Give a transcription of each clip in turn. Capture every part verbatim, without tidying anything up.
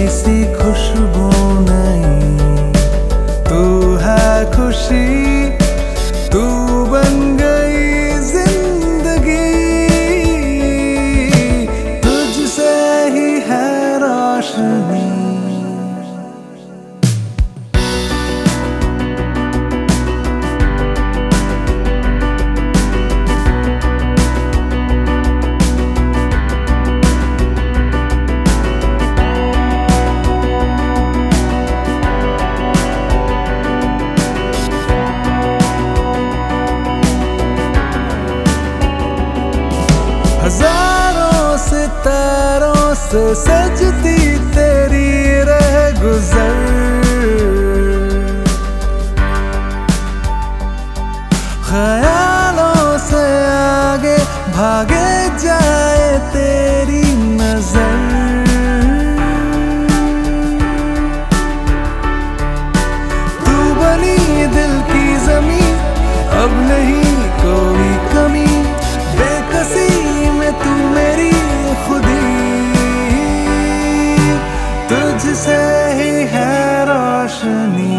सी खुशबू नहीं, तू है खुशी, तू बन गई जिंदगी, तुझसे ही है रोशनी। हजारों सितारों से सजती तेरी रह गुजर, ख्यालों से आगे भागे जाए तेरी नजर। तू बनी दिल की जमीन, अब नहीं कोई कमी, बेकसी में तू मेरी खुदी, तुझसे ही है रोशनी।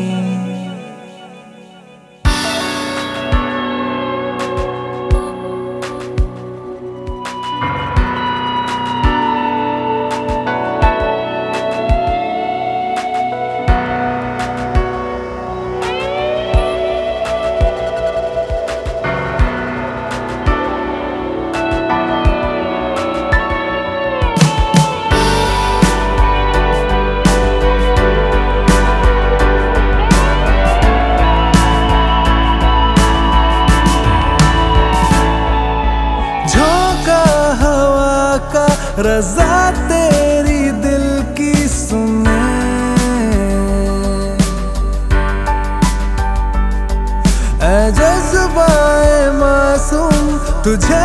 रज़ा तेरी दिल की सुने, ऐ जज़्बाए मासूम तुझे